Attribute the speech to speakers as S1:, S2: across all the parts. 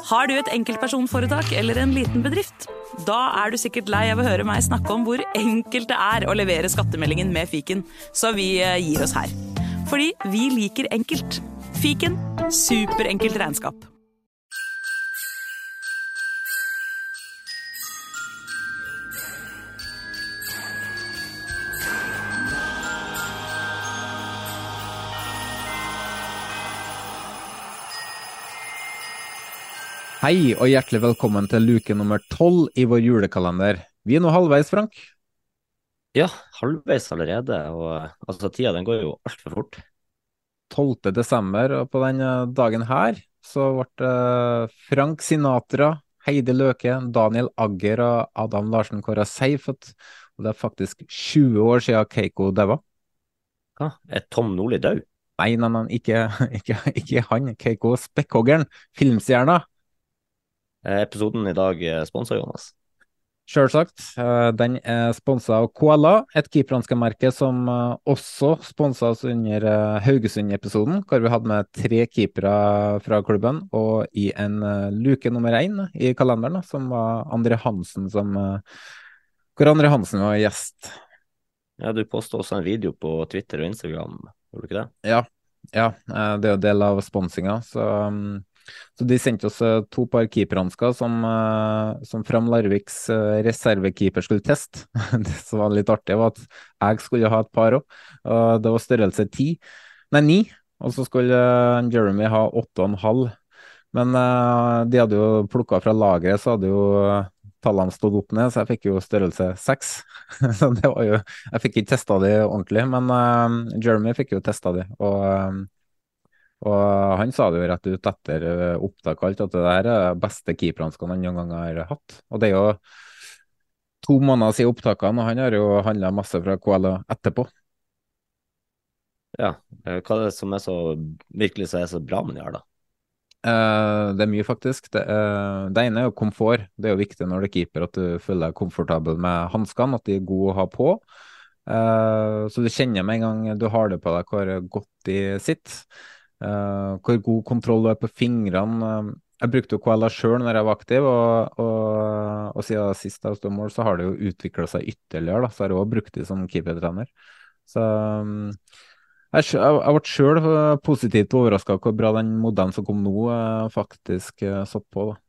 S1: Har du et enkeltpersonforetak eller en liten bedrift? Da du sikkert lei av å høre meg snakke om hvor enkelt det å levere skattemeldingen med fiken, så vi gir oss her. Fordi vi liker enkelt. Fiken, superenkelt regnskap.
S2: Hei og hjertelig velkommen til luke nummer 12 i vår julekalender. Vi nå halvveis, Frank.
S3: Ja, halvveis allerede, og altså tida den går jo alt for fort.
S2: 12. desember, og på denne dagen her så ble Frank Sinatra, Heidi Løke, Daniel Agger og Adam Larsen kåret seifet, og det faktisk 20 år siden Keiko døde.
S3: Hva? Tom Nordli død?
S2: Nei, ikke han, Keiko Spekkhoggeren, filmstjerna.
S3: Episoden i dag sponset Jonas.
S2: Selvsagt, den sponset av Koala, et keeperanske merke som også sponset oss under Haugesund-episoden, hvor vi hadde med 3 keepere fra klubben, og i en luke nummer 1 i kalenderen, som var Andre Hansen, hvor Andre Hansen var gjest.
S3: Ja, du postet også en video på Twitter og Instagram, gjorde du ikke det?
S2: Ja, det jo del av sponsinga, så de sendte oss 2 par keeperansker som Fram Larviks reservekeeper skulle teste. Det som var litt artig var at jeg skulle ha et par også, og det var størrelse 9, og så skulle Jeremy ha 8,5. Men de hadde jo plukket fra lageret, så hadde jo tallene stått opp ned, så jeg fikk jo størrelse 6. Så det var jo, jeg fikk ikke testet de ordentlig, men Jeremy fikk jo testet de, og han sa det jo rett ut etter opptak alt, at det der beste keeperanskene han noen gang har hatt. Og det jo 2 måneder siden opptakene, og han har jo handlet masse fra KL etterpå.
S3: Ja, hva det som virkelig så bra med de her da?
S2: Det mye faktisk. Det ene jo komfort. Det jo viktig når du er keeper at du føler deg komfortabel med hanskene, at de gode å ha på. Så du kjenner med en gang du har det på deg hvor godt de sitter. Hvor god kontroll du på fingrene. Jeg brukte jo KLA selv når jeg var aktiv, og siden sist jeg stod mål, så har det jo utviklet seg ytterligere, da. Så har jeg også brukt det som keepertrener. Så jeg ble selv positivt overrasket hvor bra den modellen som kom nå faktisk satt på, da.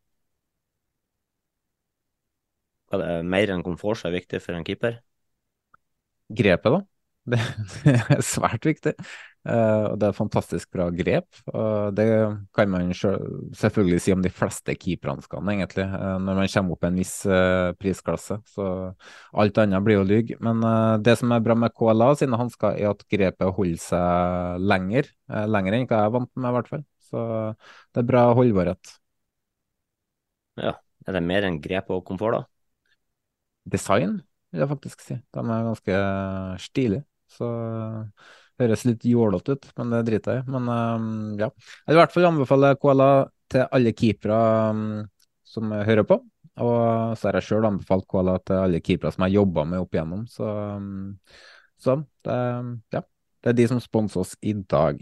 S3: Er det mer enn komfort som viktig for en keeper?
S2: Grepet da, det svært viktig, og det fantastisk bra grep, og det kan man selvfølgelig si om de fleste keeperanskene egentlig, når man kommer opp en viss prisklasse, så alt annet blir jo lyg. Men det som bra med KLA sine handsker at grepet holder seg lenger enn hva jeg vant med i hvert fall, så det bra holdbarhet.
S3: Ja, er det mer enn grep og komfort da?
S2: Design vil jeg faktisk si. De ganske stilige, så høres litt jålete ut, men det driter jeg i. Men ja, jeg vil i hvert fall anbefale KLA til alle keepere som hører på, og så har jeg selv anbefalt KLA til alle keepere som jeg jobbet med opp igjennom, så det, ja, det de som sponser oss i dag.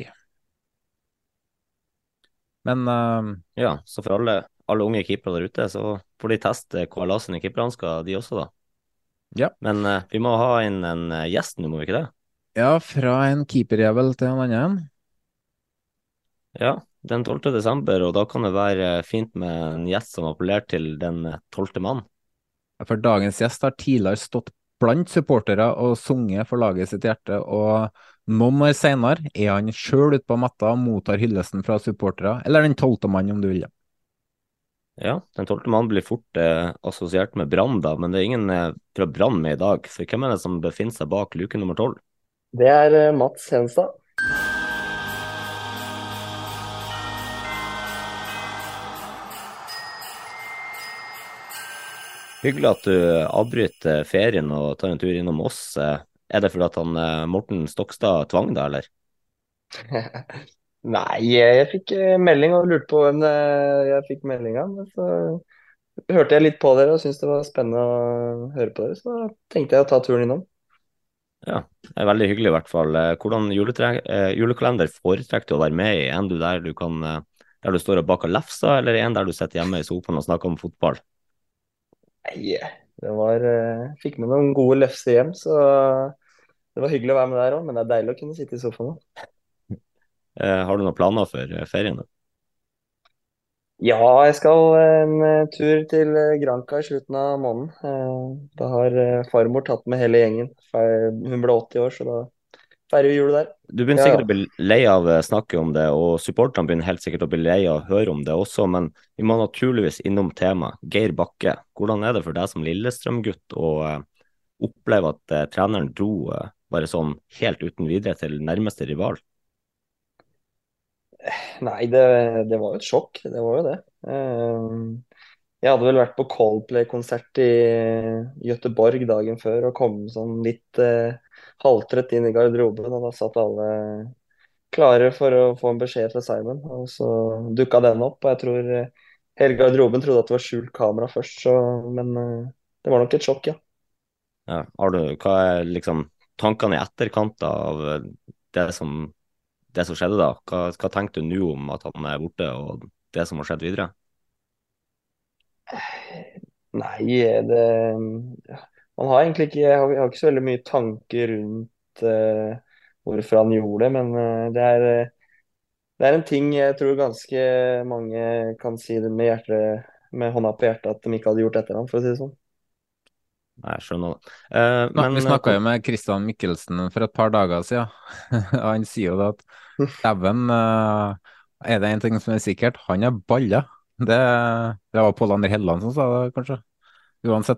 S2: Men
S3: ja, så for alle unge keepere der ute, så får de teste KLA sine keeperansker, de også da.
S2: ja.
S3: Men vi må ha inn en gjest nå, må vi ikke det?
S2: Ja, fra en keeperjævel til en annen.
S3: Ja, den 12. desember, og da kan det være fint med en gjest som appellerer til den 12. mann.
S2: For dagens gjest har tidligere stått blant supportere og sunget for laget sitt hjerte, og noen år senere han selv ute på matta og mottar hyllesten fra supportere, eller den 12. mann om du vil.
S3: Ja, den 12. mann blir fort assosiert med Brann da, men det er ingen fra Brann med i dag, for hvem er det som befinner seg bak luke nummer 12?
S4: Det Mats Henstad.
S3: Hyggelig at du avbryter ferien og tar en tur innom oss. Er det fordi at Morten Stokstad tvang deg, eller?
S4: Nei, jeg fikk melding og lurte på hvem jeg fikk melding av. Men så hørte jeg litt på dere og syntes det var spennende å høre på dere, så tenkte jeg å ta turen innom.
S3: Ja, det er veldig hyggelig i hvert fall. Hvordan julekalender foretrekker du å være med i? En du der du kan der du står og baker lefser, eller en der du sitter hjemme i sofaen og snakker om fotball?
S4: Nei, det var fikk med noen gode lefser hjem, så det var hyggelig å være med der òg. Men det er deilig å kunne sitte i sofaen.
S3: Har du noen planer for ferien?
S4: Ja, jeg skal en tur til Granca i slutten av måneden. Da har farmor tatt med hele gjengen. Hun ble 80 år, så da feirer vi jul der.
S3: Du begynner
S4: Ja,
S3: sikkert å bli lei av snakket om det, og supporterne begynner helt sikkert å bli lei av å høre om det også, men vi må naturligvis innom temaet. Geir Bakke, hvordan er det for deg som Lillestrøm-gutt å oppleve at treneren dro bare sånn helt uten videre til nærmeste rival?
S4: nei, det var jo et sjokk. Det var jo det. Jeg hadde vel vært på Coldplay-konsert i Göteborg dagen før og kom sånn litt halvtrøtt inn i garderoben, og da satt alle klare for å få en beskjed fra Simon. Og så dukka den opp, og jeg tror hele garderoben trodde at det var skjult kamera først, så, men det var nok et sjokk, ja.
S3: Ja, hva er liksom tankene i etterkant av det som skjedde da? Hva tenkte du nå om at han er borte, og det som har skjedd videre?
S4: Nei, det ja, man har egentlig ikke jeg har ikke så veldig mye tanker rundt hvorfor han gjorde det, men det er en ting jeg tror ganske mange kan si det med hjertet, med hånda på hjertet, at de ikke hadde gjort etter ham, for å si det sånn.
S3: Nei, jeg skjønner det.
S2: Vi snakket jo med Christian Mikkelsen for et par dager siden, og han sier jo det at dæven, er det en ting som er sikkert, han er balla. Det var Pål André Helland som sa det, kanskje. Uansett,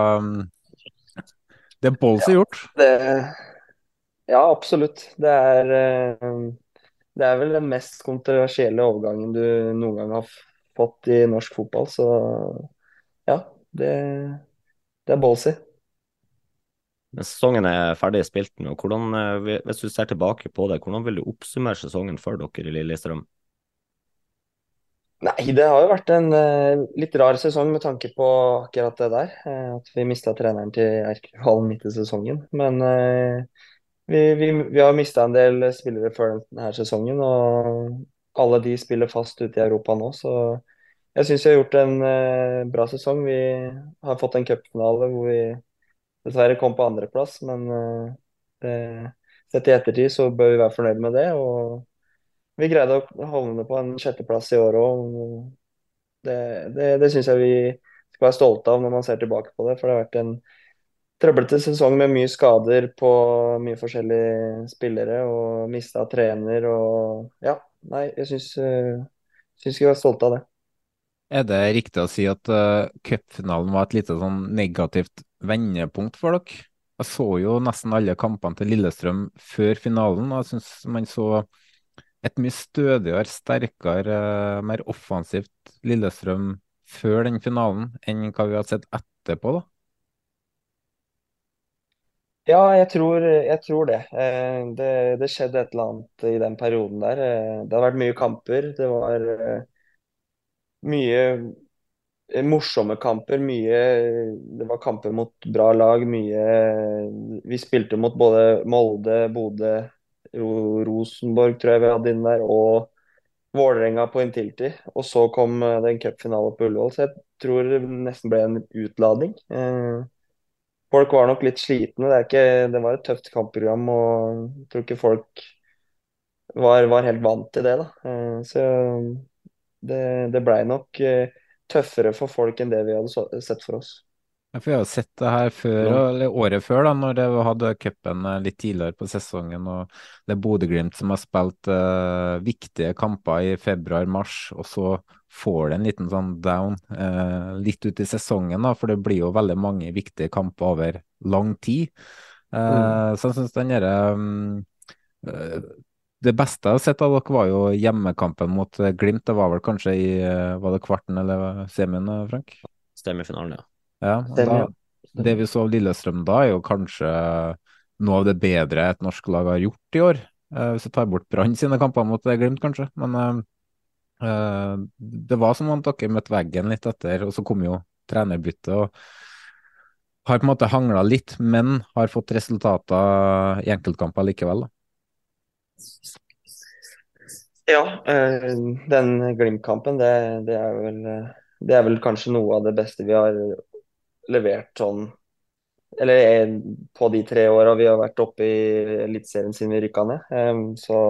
S2: det er ballsy gjort.
S4: Ja, absolutt. Det er vel den mest kontroversielle overgangen du noen gang har fått i norsk fotball, så ja, det er ballsy.
S3: Men sesongen er ferdig spilt nå. Hvis du ser tilbake på det, hvordan vil du oppsummere sesongen for dere i Lillestrøm?
S4: Nei, det har jo vært en litt rar sesong med tanke på akkurat det der. At vi mista treneren til erkerivalen midt i sesongen. Men vi har mista en del spillere før denne sesongen, og alle de spiller fast ute i Europa nå. Så jeg syns vi har gjort en bra sesong. Vi har fått en cupfinale hvor vi dessverre kom på andreplass, men sett i ettertid så bør vi være fornøyd med det. Og vi greide å havne på en sjetteplass i år òg. Det syns jeg vi skal være stolte av når man ser tilbake på det. For det har vært en trøblete sesong med mye skader på mye forskjellige spillere og mista trener og ja. Nei, jeg syns vi skal være stolte av det.
S2: Er det riktig å si at cupfinalen var et lite sånn negativt vendepunkt for dere? Jeg så jo nesten alle kampene til Lillestrøm før finalen, og jeg synes man så et mye stødigere, sterkere, mer offensivt Lillestrøm før den finalen enn hva vi har sett etterpå, da.
S4: Ja, jeg tror det. Det skjedde et eller annet i den perioden der. Det har vært mye kamper. Det var mye morsomme kamper. Det var kamper mot bra lag. Vi spilte mot både Molde, Bodø, Rosenborg, tror jeg vi hadde inn der, og Vålerenga på Intility. Og så kom det en cupfinale på Ullevål, så jeg tror det nesten ble en utladning. Folk var nok litt slitne. Det var et tøft kampprogram, og jeg tror ikke folk var helt vant til det, da. Så det blei nok tøffere for folk enn det vi hadde sett for oss.
S2: Ja, for jeg har jo sett det her før, eller året før, da, når det hadde cupen litt tidligere på sesongen, og det er Bodø/Glimt som har spilt viktige kamper i februar-mars, og så får det en liten sånn down litt ut i sesongen, da, for det blir jo veldig mange viktige kamper over lang tid. Så jeg synes den det beste jeg har sett av dere var jo hjemmekampen mot Glimt. Det var vel kanskje var det kvarten eller semien, Frank?
S3: Semifinalen, ja.
S2: Ja,
S4: Stemmer,
S2: det vi så av Lillestrøm da, er jo kanskje noe av det bedre et norsk lag har gjort i år. Hvis jeg tar bort Brann sine kamper mot Glimt, kanskje. Men det var som om dere møtte veggen litt etter, og så kom jo trenerbyttet og har på en måte hanglet litt, men har fått resultater i enkeltkamper likevel, da.
S4: Ja, den Glimt-kampen, det er vel kanskje noe av det beste vi har levert sånn, eller på de 3 årene vi har vært oppe i Eliteserien siden vi rykka ned. Så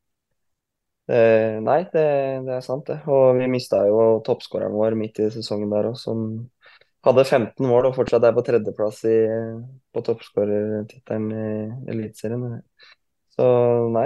S4: nei, det er sant det. Og vi mista jo toppskåreren vår midt i sesongen der òg, som hadde 15 mål og fortsatt er på tredjeplass på toppskårertittelen i Eliteserien. Så nei,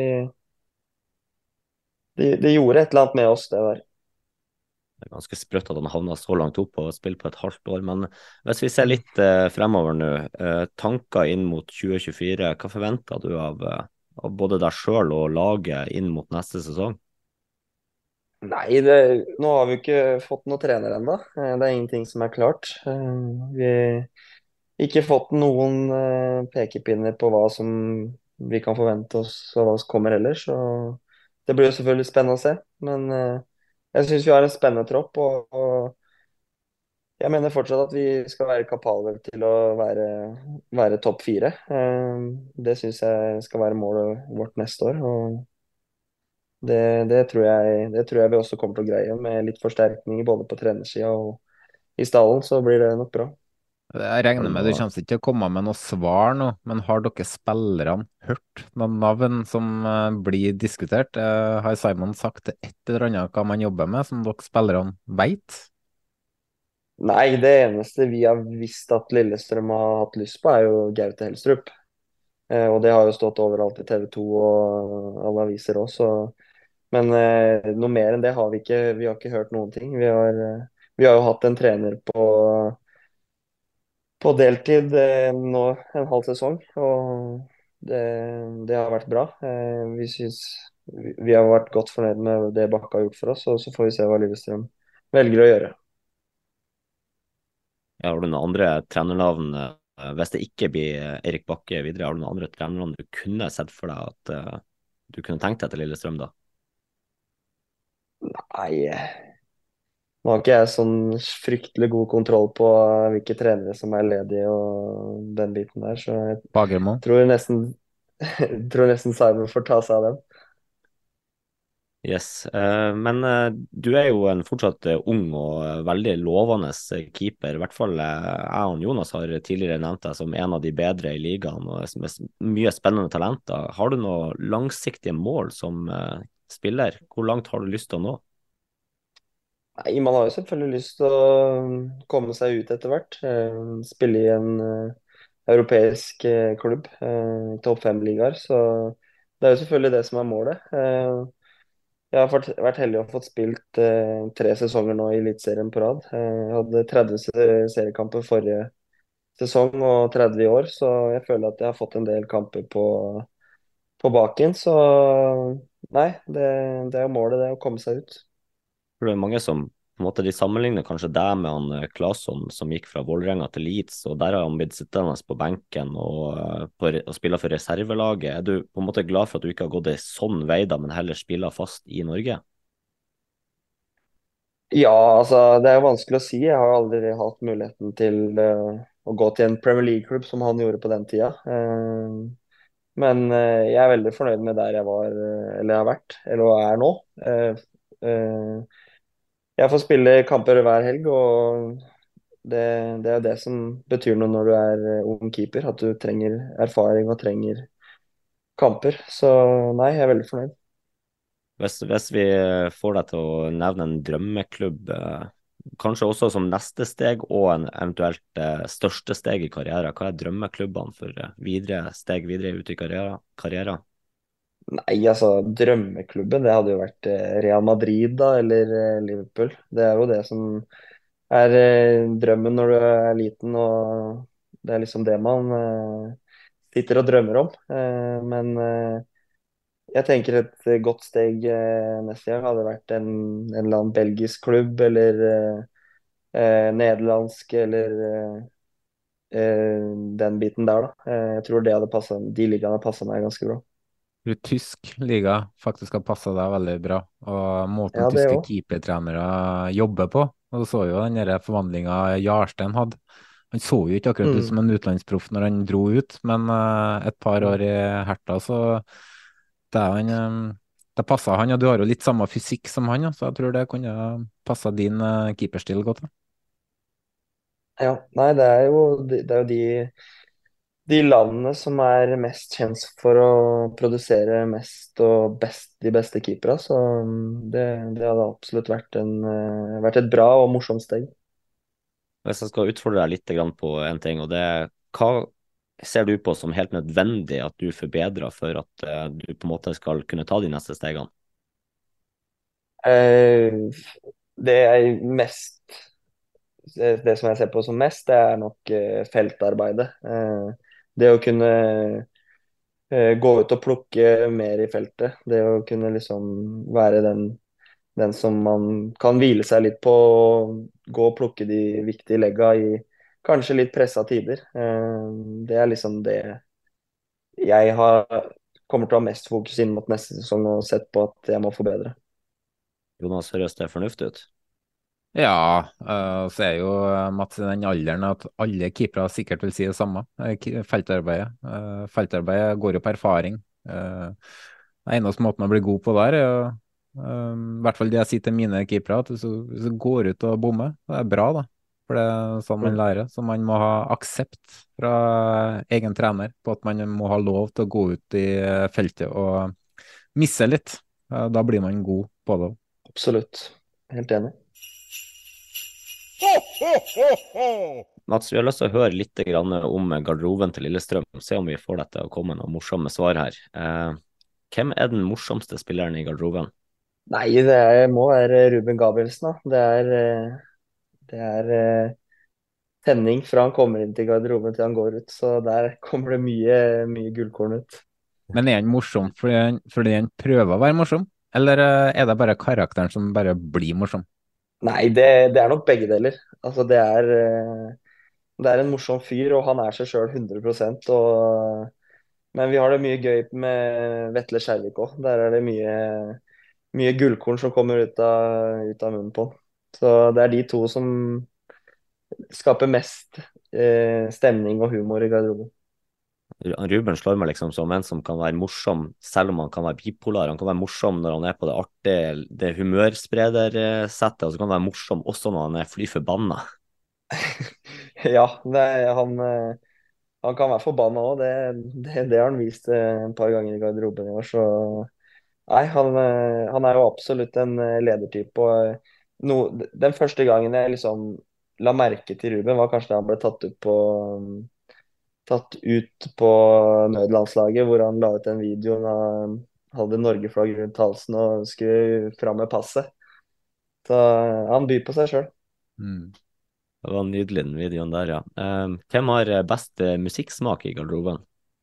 S4: det gjorde et eller annet med oss, det der.
S3: Det er ganske sprøtt at han havna så langt opp og spilt på et halvt år. Men hvis vi ser litt fremover nå, tanker inn mot 2024, hva forventer du av både deg sjøl og laget inn mot neste sesong?
S4: Nei, nå har vi jo ikke fått noen trener ennå. Det er ingenting som er klart. Vi har ikke fått noen pekepinner på hva som vi kan forvente oss, og hva som kommer heller. Så det blir jo selvfølgelig spennende å se. Men jeg syns vi har en spennende tropp, og jeg mener fortsatt at vi skal være kapable til å være topp 4. Det syns jeg skal være målet vårt neste år. Og det tror jeg vi også kommer til å greie. Med litt forsterkninger både på trenersida og i stallen, så blir det nok bra.
S2: Jeg
S3: Har
S2: regner
S3: du
S2: med du
S3: noe
S2: kommer ikke til å komme med noe svar nå, men har dere spillerne hørt noen navn som blir diskutert? Har Simon sagt et eller annet hva man jobber med, som dere spillerne vet?
S4: Nei, det eneste vi har visst at Lillestrøm har hatt lyst på, er jo Gaute Helstrup. Og det har jo stått overalt i TV 2 og alle aviser også. Men noe mer enn det har vi ikke. Vi har ikke hørt noen ting. Vi har jo hatt en trener på deltid nå en halv sesong, og det, det har vært bra. Vi har vært godt fornøyd med det Bakke har gjort for oss, og så får vi se hva Lillestrøm velger å gjøre.
S3: Ja, har du noen andre trenernavn, hvis det ikke blir Erik Bakke videre, har du noen andre trenernavn du kunne sett for deg at du kunne tenkt deg til Lillestrøm da?
S4: Nei, nå har ikke jeg sånn fryktelig god kontroll på hvilke trenere som er ledige og den biten der, så jeg
S2: Fagermo?
S4: tror nesten, tror nesten Simon får ta seg av dem.
S3: Yes, men du er jo en fortsatt ung og veldig lovende keeper. I hvert fall jeg og Jonas har tidligere nevnt deg som en av de bedre i ligaen og med mye spennende talenter. Har du noen langsiktige mål som spiller? Hvor langt har du lyst til å nå?
S4: Nei, man har jo selvfølgelig lyst til å komme seg ut etter hvert. Spille i en europeisk klubb, topp 5-ligaer. Så det er jo selvfølgelig det som er målet. Jeg har vært heldig og fått spilt 3 sesonger nå i Eliteserien på rad. Jeg hadde 30 seriekamper forrige sesong og 30 i år, så jeg føler at jeg har fått en del kamper på baken. Så nei, det er jo målet, det er å komme seg ut.
S3: For det er mange som på en måte de sammenligner kanskje deg med han Claesson som gikk fra Vålerenga til Leeds, og der har han blitt sittende på benken og spiller for reservelaget. Er du på en måte glad for at du ikke har gått en sånn vei da, men heller spiller fast i Norge?
S4: Ja, altså det er jo vanskelig å si. Jeg har aldri hatt muligheten til å gå til en Premier League-klubb som han gjorde på den tida. Men jeg er veldig fornøyd med der jeg var, eller har vært, eller er nå. Eh, jeg får spille kamper hver helg, og det, det er jo det som betyr noe når du er ung keeper. At du trenger erfaring og trenger kamper. Så nei, jeg er veldig fornøyd.
S3: Hvis vi får deg til å nevne en drømmeklubb, kanskje også som neste steg og en eventuelt største steg i karrieren, hva er drømmeklubbene for steg videre ut i karrieren?
S4: Nei, altså drømmeklubben, det hadde jo vært Real Madrid da, eller Liverpool. Det er jo det som er drømmen når du er liten, og det er liksom det man sitter og drømmer om. Men jeg tenker et godt steg neste gang hadde vært en eller annen belgisk klubb, eller nederlandsk, eller den biten der, da. Jeg tror det hadde passet, de ligaene hadde passet meg ganske bra.
S2: Tror tysk liga faktisk har passet deg veldig bra, og måten
S4: Ja, det
S2: tyske
S4: òg.
S2: keepertrenere jobber på. Og du så jo den der forvandlinga Jarstein hadde. Han så jo ikke akkurat ut
S4: Mm.
S2: som en utenlandsproff når han dro ut, men et par år i Herta, så det er han, det passet han, og du har jo litt samme fysikk som han, ja, så jeg tror det kunne passet din keeperstil godt. Da.
S4: Ja, nei, det er jo de landene som er mest kjent for å produsere mest og best, de beste keepere, så det hadde absolutt vært et bra og morsomt steg.
S3: Hvis jeg skal utfordre deg litt grann på en ting, og det er hva ser du på som helt nødvendig at du forbedrer for at du på en måte skal kunne ta de neste stegene?
S4: Eh, det jeg mest Det som jeg ser på som mest, det er nok feltarbeidet. Det å kunne gå ut og plukke mer i feltet. Det å kunne liksom være den som man kan hvile seg litt på, og gå og plukke de viktige legga i kanskje litt pressa tider. Det er liksom det jeg kommer til å ha mest fokus inn mot neste sesong og sett på at jeg må forbedre.
S3: Jonas, høres det fornuftig ut?
S2: Ja, så er jo Mats i den alderen at alle keepere sikkert vil si det samme. Feltarbeidet. Feltarbeidet går jo på erfaring. Den eneste måten å bli god på der, er jo i hvert fall det jeg sier til mine keepere, at hvis du går ut og bommer, det er bra, da. For det er sånn man lærer. Så man må ha aksept fra egen trener på at man må ha lov til å gå ut i feltet og misse litt. Da blir man god på det.
S4: Absolutt. Helt enig.
S3: Mats, vi har lyst til å høre litt grann om garderoben til Lillestrøm. Se om vi får dette å komme noen morsomme svar her. Hvem er den morsomste spilleren i garderoben?
S4: Nei, må være Ruben Gabrielsen, da. Det er tenning fra han kommer inn til garderoben til han går ut, så der kommer det mye gullkorn ut.
S2: Men er han morsom fordi han prøver å være morsom, eller er det bare karakteren som bare blir morsom?
S4: Nei, det er nok begge deler. Altså, det er en morsom fyr, og han er seg sjøl 100 men vi har det mye gøy med Vetle Skjervik òg. Der er det mye gullkorn som kommer ut av munnen på han. Så det er de to som skaper mest stemning og humor i garderoben.
S3: Ruben slår meg liksom som en som kan være morsom, selv om han kan være bipolar. Han kan være morsom når han er på det artige, det humørspredersettet, og så kan han være morsom også når han er fly forbanna.
S4: Ja, han kan være forbanna òg. Det har han vist et par ganger i garderoben i år. Så nei, han er jo absolutt en ledertype. Den første gangen jeg liksom la merke til Ruben, var kanskje da han ble tatt ut på nødlandslaget, hvor han la ut en video da han hadde Norge-flagg rundt halsen og skulle fram med passet. Så han byr på seg sjøl.
S2: Mm.
S3: Det var nydelig, den videoen der, ja. Hvem har best musikksmak i garderoben?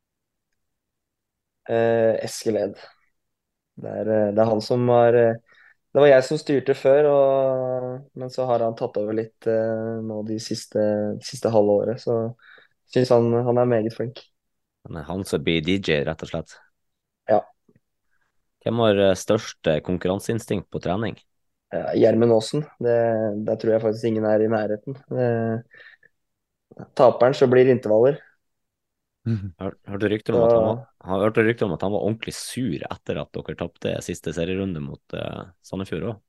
S4: Eskil Ed. Det er han som har Det var jeg som styrte før, men så har han tatt over litt nå de siste halve året. Så syns han er meget flink.
S3: Han som blir DJ, rett og slett.
S4: Ja.
S3: Hvem har størst konkurranseinstinkt på trening?
S4: Gjermund Aasen. Der tror jeg faktisk ingen er i nærheten. Taperen så blir intervaller.
S3: Hørte rykter om at han var ordentlig sur etter at dere tapte siste serierunde mot Sandefjord òg.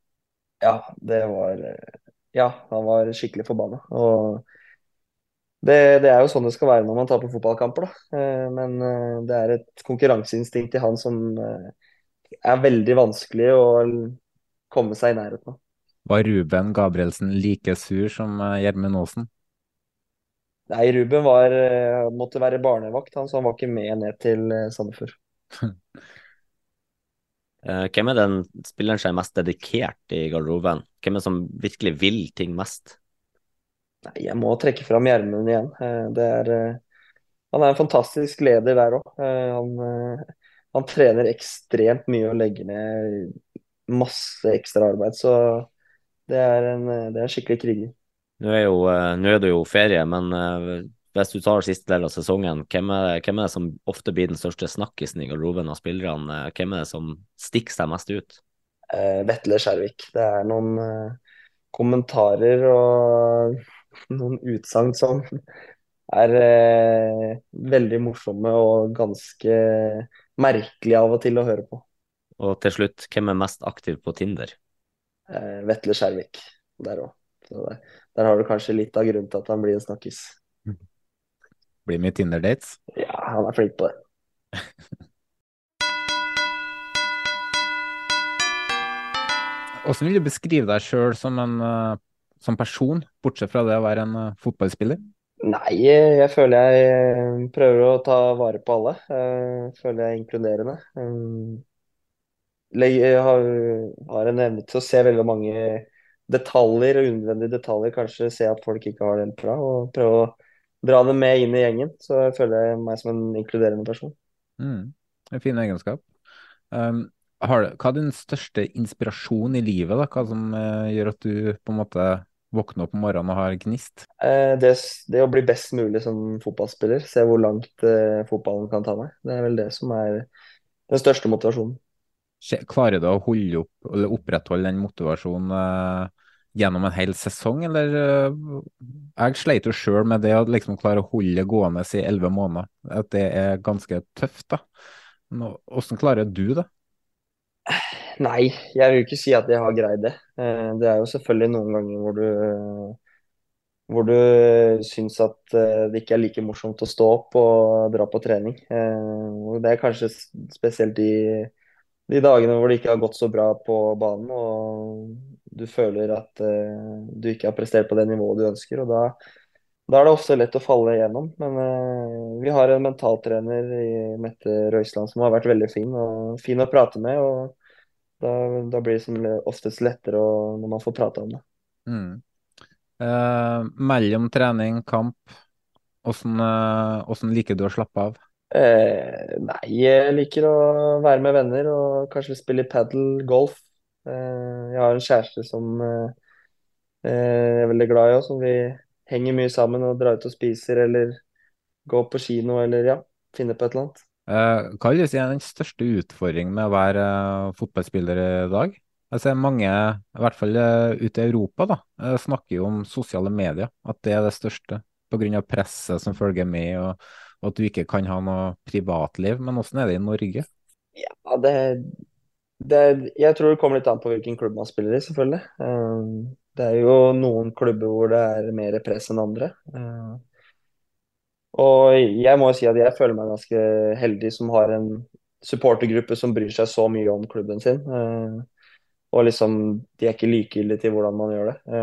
S4: Ja, han var skikkelig forbanna. Og det er jo sånn det skal være når man taper fotballkamper, da. Men det er et konkurranseinstinkt i han som er veldig vanskelig å komme seg i nærheten av.
S2: Var Ruben Gabrielsen like sur som Gjermund Aasen?
S4: Nei, Ruben måtte være barnevakt, så han var ikke med ned til Sandefjord.
S3: Hvem er den spilleren som er mest dedikert i garderoben? Hvem er det som virkelig vil ting mest?
S4: Nei, jeg må trekke fram Gjermund igjen. Han er en fantastisk leder der òg. Han trener ekstremt mye og legger ned masse ekstra arbeid, så det er en skikkelig kriger.
S3: Nå er det jo ferie, men hvis du tar siste del av sesongen, hvem er det som ofte blir den største snakkisen i garderoben av spillerne? Hvem er det som stikker seg mest ut?
S4: Vetle Skjervik. Det er noen kommentarer og noen utsagn som er veldig morsomme og ganske merkelige av og til å høre på.
S3: Og til slutt, hvem er mest aktiv på Tinder?
S4: Vetle Skjervik der òg. Der har du kanskje litt av grunnen til at han blir en snakkis.
S2: Blir mye Tinder-dates.
S4: Ja, han er flink på det.
S2: Hvordan vil du beskrive deg sjøl som person, bortsett fra det å være en fotballspiller?
S4: Nei, jeg føler jeg prøver å ta vare på alle. Føler jeg er inkluderende. Jeg har en evne til å se veldig mange detaljer og unødvendige detaljer. Kanskje se at folk ikke har det helt bra, og prøve å dra dem med inn i gjengen. Så jeg føler jeg meg som en inkluderende person.
S2: En fin egenskap. Hva er din største inspirasjon i livet, da? Hva som gjør at du på en måte våkner opp om morgenen og har gnist?
S4: Det å bli best mulig som fotballspiller, se hvor langt fotballen kan ta meg. Det er vel det som er den største motivasjonen.
S2: Klarer du å holde opp eller opprettholde den motivasjonen gjennom en hel sesong, eller jeg sleit jo sjøl med det å liksom klare å holde det gående i 11 måneder. At det er ganske tøft, da. Hvordan klarer du det?
S4: Nei, jeg vil ikke si at jeg har greid det. Det er jo selvfølgelig noen ganger hvor du syns at det ikke er like morsomt å stå opp og dra på trening. Og det er kanskje spesielt de dagene hvor det ikke har gått så bra på banen, og du føler at du ikke har prestert på det nivået du ønsker. Og da er det ofte lett å falle igjennom. Men vi har en mentaltrener i Mette Røisland som har vært veldig fin å prate med. Og da blir det som oftest lettere når man får prate om det.
S2: Mellom trening, kamp, hvordan liker du å slappe av?
S4: Nei, jeg liker å være med venner og kanskje spille padel, golf. Jeg har en kjæreste som jeg er veldig glad i, og som vi henger mye sammen og drar ut og spiser eller går på kino eller ja, finner på et eller annet.
S2: Hva vil du si er den største utfordringen med å være fotballspiller i dag? Jeg ser mange, i hvert fall ute i Europa, da, snakker jo om sosiale medier, at det er det største på grunn av presset som følger med, og at du ikke kan ha noe privatliv. Men hvordan er det i Norge?
S4: Ja, jeg tror det kommer litt an på hvilken klubb man spiller i, selvfølgelig. Det er jo noen klubber hvor det er mer press enn andre. Og jeg må si at jeg føler meg ganske heldig som har en supportergruppe som bryr seg så mye om klubben sin. Og liksom, de er ikke likegyldige til hvordan man gjør det.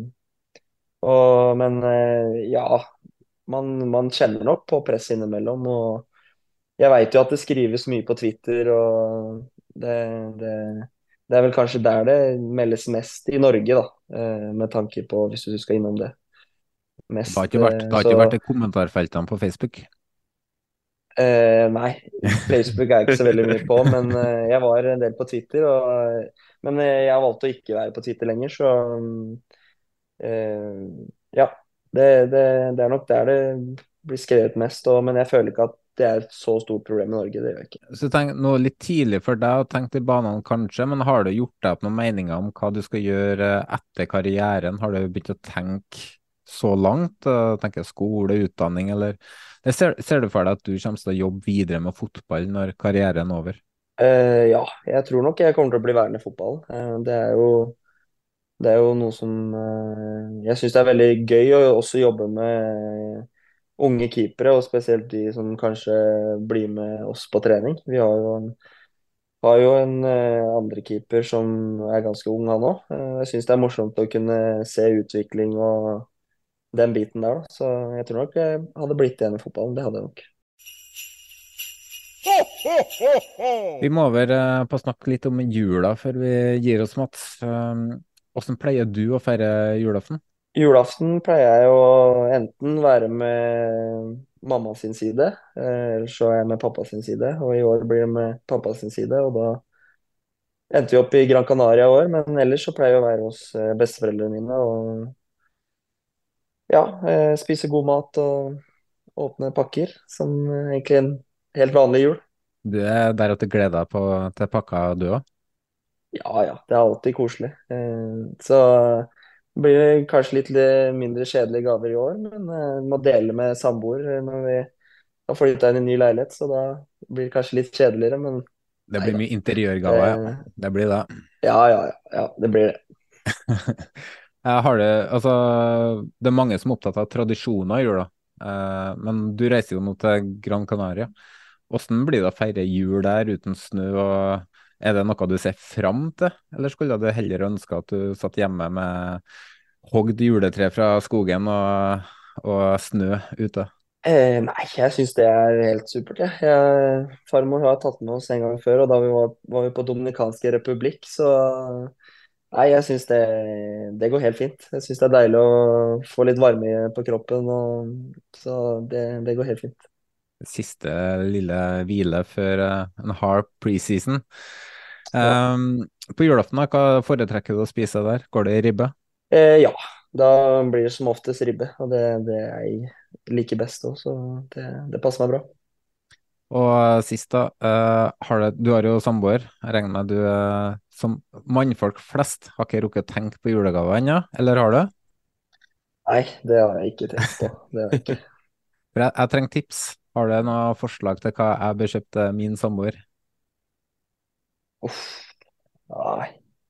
S4: Men ja, man kjenner nok på press innimellom. Og jeg vet jo at det skrives mye på Twitter, og det, det, det er vel kanskje der det meldes mest i Norge, da. Med tanke på, hvis du skal innom det. Mest,
S2: Det har ikke vært i kommentarfeltene på Facebook.
S4: Nei, Facebook er jeg ikke så veldig mye på, men jeg var en del på Twitter. Men jeg har valgt å ikke være på Twitter lenger, så ja. Det er nok der det blir skrevet mest. Men jeg føler ikke at det er et så stort problem i Norge. Det gjør jeg ikke.
S2: Så tenk, nå litt tidlig for deg å tenke i banene kanskje, men har du gjort deg opp noen meninger om hva du skal gjøre etter karrieren? Har du begynt å tenke så langt? Tenker skole, utdanning, eller ser du for deg at du kommer til å jobbe videre med fotball når karrieren er over?
S4: Ja, jeg tror nok jeg kommer til å bli værende i fotballen. Det er jo noe som jeg syns er veldig gøy å også jobbe med unge keepere, og spesielt de som kanskje blir med oss på trening. Vi har jo en andre keeper som er ganske ung, han òg. Jeg syns det er morsomt å kunne se utvikling og den biten der, da. Så jeg tror nok jeg hadde blitt igjen i fotballen. Det hadde jeg nok.
S2: Vi må over på å snakke litt om jula før vi gir oss, Mats. Hvordan pleier du å feire julaften?
S4: Julaften pleier jeg å enten være med mamma sin side, eller så er jeg med pappa sin side. Og i år blir det med pappa sin side, og da endte vi opp i Gran Canaria i år. Men ellers så pleier jeg å være hos besteforeldrene mine og ja, spise god mat og åpne pakker, som egentlig en helt vanlig jul.
S2: Du er der at du gleder deg til pakka, du òg?
S4: Ja, ja, det er alltid koselig. Så blir det kanskje litt mindre kjedelige gaver i år, men må dele med samboer når vi har flytta inn i en ny leilighet, så da blir det kanskje litt kjedeligere. Men
S2: Det
S4: Nei
S2: blir
S4: da.
S2: mye interiørgaver, ja.
S4: Det,
S2: Det blir det.
S4: ja, det blir det.
S2: Jeg har det, altså, det er mange som er opptatt av tradisjoner i jula, men du reiser jo nå til Gran Canaria. Hvordan blir det å feire jul der uten snø, og er det noe du ser fram til, eller skulle du heller ønske at du satt hjemme med hogd juletre fra skogen og snø ute?
S4: Nei, jeg syns det er helt supert. Farmor har tatt med oss en gang før, og da var vi på Dominikanske republikk, så nei, jeg syns det går helt fint. Jeg syns det er deilig å få litt varme på kroppen, så det går helt fint.
S2: Siste lille hvile før en hard preseason.
S4: Ja.
S2: På julaften, da, hva foretrekker du å spise der? Går det i ribbe?
S4: Ja, da blir det som oftest ribbe, og det jeg liker best òg, så det passer meg bra.
S2: Og sist, da. Du har jo samboer. Jeg regner med du som mannfolk flest har ikke rukket å tenke på julegaver ennå, eller har du?
S4: Nei, det har jeg ikke tenkt på. Det har jeg ikke.
S2: For jeg trenger tips. Har du noen forslag til hva jeg bør kjøpe til min samboer?
S4: Uff, nei.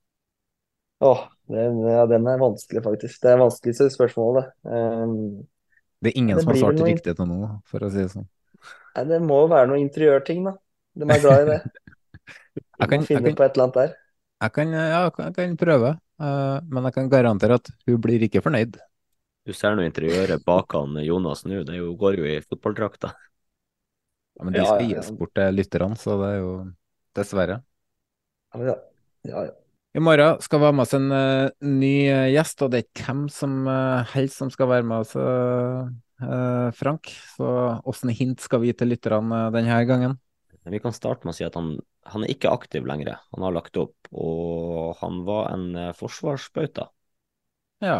S4: Åh, den er vanskelig, faktisk. Det er vanskeligste spørsmålet, det.
S2: Det er ingen
S4: Det
S2: som har
S4: blir vel
S2: svart
S4: noe
S2: riktig til nå, for å si det sånn.
S4: Nei, det må være noe interiørting, da. De er glad i det.
S2: Jeg
S4: Vi må
S2: kan, jeg
S4: finne
S2: kan,
S4: på et eller annet der.
S2: jeg kan prøve, men jeg kan garantere at hun blir ikke fornøyd.
S3: Du ser nå interiøret bak han Jonas nå, går jo i fotballdrakta.
S2: Ja, men de
S4: Ja,
S2: skal
S4: ja,
S2: gis
S4: ja.
S2: bort til lytterne, så det er jo dessverre.
S4: Ja, ja, ja.
S2: I morgen skal vi ha med oss en ny gjest, og det er ikke hvem som helst som skal være med oss, Frank. Så åssen hint skal vi gi til lytterne denne gangen?
S3: Men vi kan starte med å si at han er ikke aktiv lenger. Han har lagt opp, og han var en forsvarsbauta.
S2: Ja.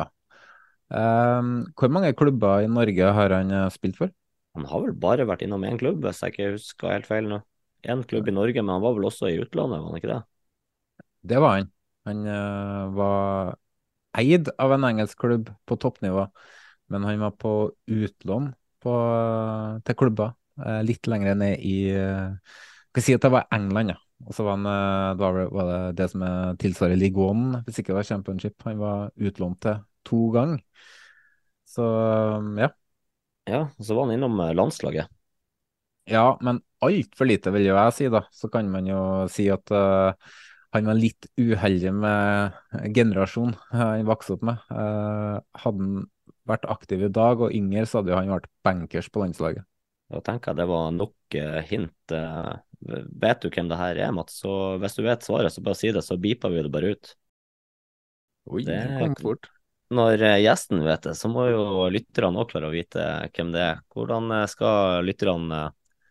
S2: Hvor mange klubber i Norge har han spilt for?
S3: Han har vel bare vært innom én klubb, hvis jeg ikke husker helt feil nå. Én klubb i Norge, men han var vel også i utlandet, var han ikke det?
S2: Det var han. Han var eid av en engelsk klubb på toppnivå, men han var på utlån til klubber litt lenger ned i skal si at det var England, ja. Og så var han, var det som tilsvarer League One, hvis ikke det var Championship. Han var utlånt til 2 ganger. Så ja.
S3: Ja, og så var han innom landslaget.
S2: Ja, men altfor lite, vil jo jeg si, da. Så kan man jo si at han var litt uheldig med generasjon han vokste opp med. Hadde han vært aktiv i dag og yngre, så hadde jo han vært bankers på landslaget.
S3: Da tenker jeg det var nok hint. Vet du hvem det her er, Mats? Så hvis du vet svaret, så bare si det, så beeper vi det bare ut.
S2: Oi,
S3: Det
S2: det kom fort.
S3: Når gjesten vet det, så må jo lytterne også klare å vite hvem det er. Hvordan skal lytterne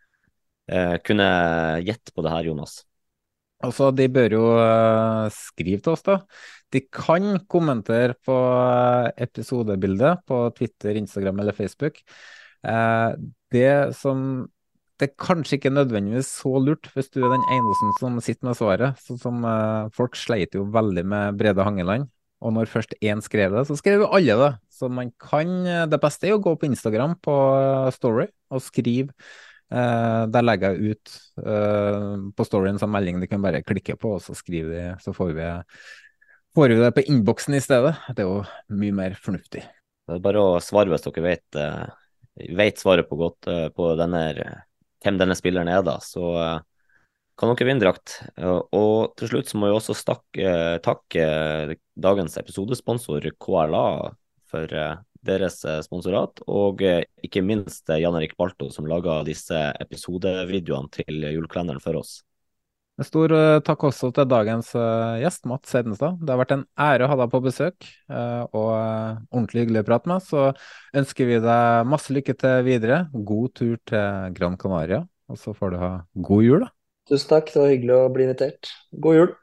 S3: kunne gjette på det her, Jonas?
S2: Altså, de bør jo skrive til oss, da. De kan kommentere på episodebildet på Twitter, Instagram eller Facebook. Eh, det som Det er kanskje ikke nødvendigvis så lurt hvis du er den eneste som sitter med svaret. Sånn som folk sleit jo veldig med Brede Hangeland. Og når først én skrev det, så skrev jo alle det. Så man kan, det beste er å gå på Instagram på Story og skrive. Der legger jeg ut på storyen som melding de kan bare klikke på, og så skriver de, så får vi det på innboksen i stedet. Det er jo mye mer fornuftig.
S3: Det er bare å svare hvis dere vet svaret på godt på hvem denne spilleren er, da. Så kan dere vinne drakt. Og til slutt så må jeg også takke dagens episodesponsor KLA for deres sponsorat, og ikke minst Jan Erik Balto som laga disse episodevideoene til julekalenderen for oss.
S2: En stor takk også til dagens gjest, Mats Hedenstad. Det har vært en ære å ha deg på besøk, og ordentlig hyggelig å prate med. Så ønsker vi deg masse lykke til videre. God tur til Gran Canaria, og så får du ha god jul, da.
S4: Tusen takk, det var hyggelig å bli invitert. God jul.